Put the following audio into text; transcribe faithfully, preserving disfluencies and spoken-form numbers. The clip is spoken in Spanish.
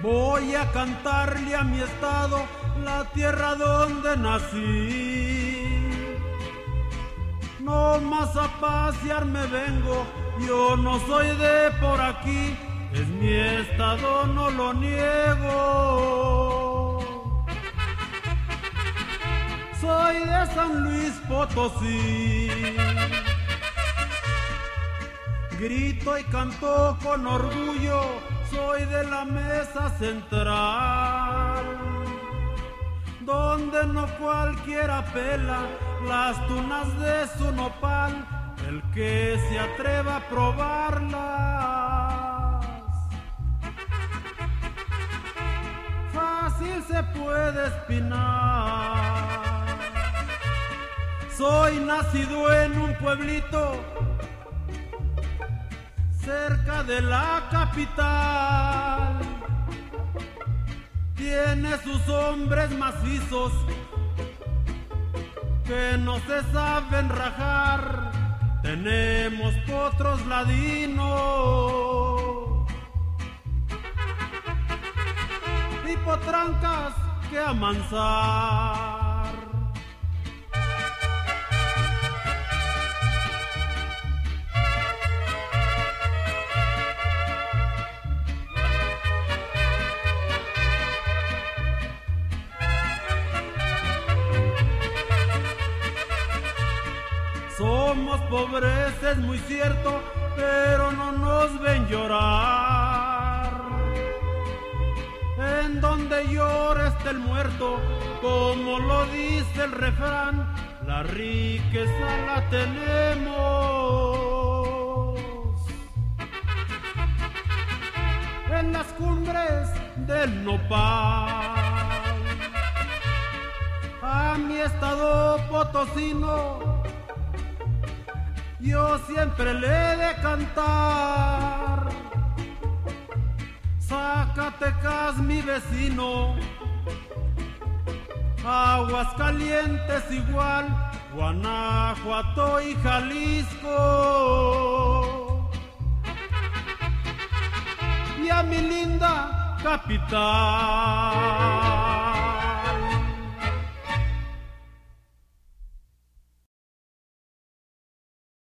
Voy a cantarle a mi estado, la tierra donde nací. No más a pasearme vengo, yo no soy de por aquí, es mi estado, no lo niego. Soy de San Luis Potosí. Grito y canto con orgullo, soy de la mesa central, donde no cualquiera pela las tunas de su nopal, el que se atreva a probarlas. Fácil se puede espinar. Soy nacido en un pueblito cerca de la capital. Tiene sus hombres macizos que no se saben rajar. Tenemos potros ladinos y potrancas que amansar. Somos pobres, es muy cierto, pero no nos ven llorar. En donde llora está el muerto, como lo dice el refrán, la riqueza la tenemos en las cumbres del nopal. A mi estado potosino yo siempre le he de cantar. Zacatecas mi vecino, Aguascalientes igual, Guanajuato y Jalisco, y a mi linda capital.